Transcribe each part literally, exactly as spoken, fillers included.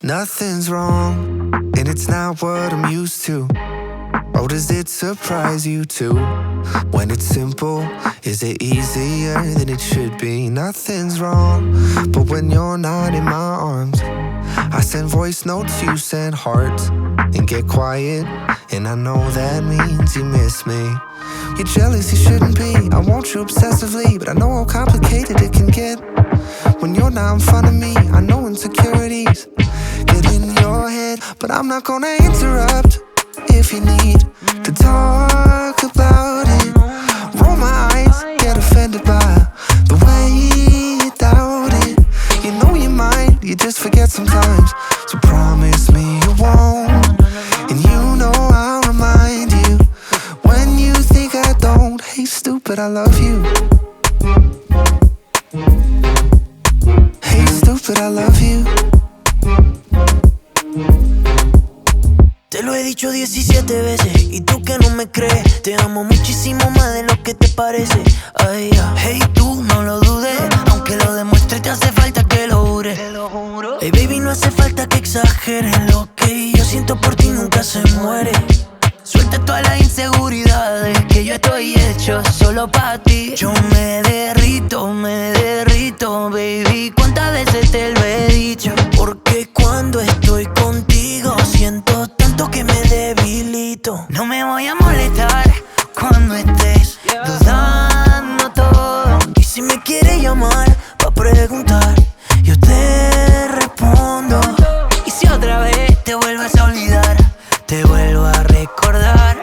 Nothing's wrong, and it's not what I'm used to. Oh, does it surprise you too? When it's simple, is it easier than it should be? Nothing's wrong, but when you're not in my arms, I send voice notes, you send hearts, and get quiet, and I know that means you miss me. You're jealous, you shouldn't be. I want you obsessively, but I know how complicated it can get. When you're not in front of me, I know insecurities get in your head, but I'm not gonna interrupt. If you need to talk about it, roll my eyes, get offended by the way you doubt it. You know you might, you just forget sometimes. So promise me you won't, and you know I'll remind you when you think I don't. Hey stupid, I love you. Hey stupid, I love you. Te lo he dicho diecisiete veces y tú que no me crees. Te amo muchísimo más de lo que te parece. Ay, ya. Hey, tú no lo dudes, aunque lo demuestre te hace falta que lo jure. Hey baby, no hace falta que exageres. Lo que yo siento por ti nunca se muere. Suelta todas las inseguridades, que yo estoy hecho solo pa' ti. Yo me derrito, me derrito, baby. ¿Cuántas veces te lo he dicho? Porque cuando estoy contigo siento tanto que me debilito. No me voy a molestar cuando estés dudando todo. Y si me quieres llamar pa' preguntar, yo te respondo. Y si otra vez te vuelves a olvidar, te vuelvo a recordar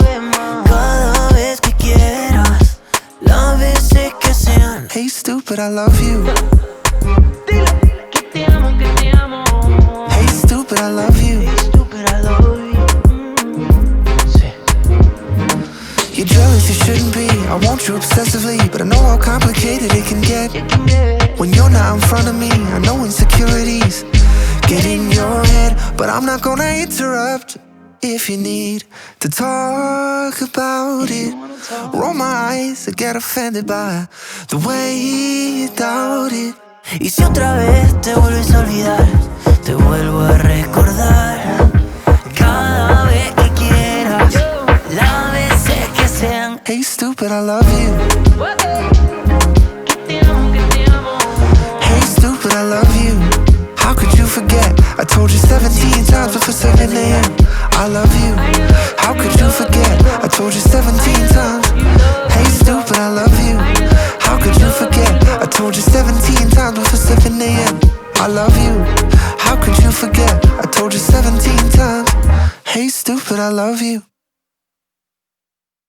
cada vez que quieras, las veces que sean. Hey stupid, I love you. Dile que te amo, que te amo. Hey stupid, I love you. Hey stupid, I love you. Sí. You're jealous, you shouldn't be. I want you obsessively, but I know how complicated it can get. When you're not in front of me, I know insecurities get in your head, but I'm not gonna interrupt. If you need to talk about it, roll my eyes or get offended by the way you doubt it. Y si otra vez te vuelves a olvidar, te vuelvo a recordar cada vez que quieras, las veces que sean. Hey stupid, I love you. Que te amo, que te amo. Hey stupid, I love you. How could you forget? I told you seventeen times before seven a m I love you. How could you forget? I told you seventeen times. Hey stupid, I love you. How could you forget? I told you seventeen times before seven a m I love you. How could you forget? I told you seventeen times. Hey stupid, I love you.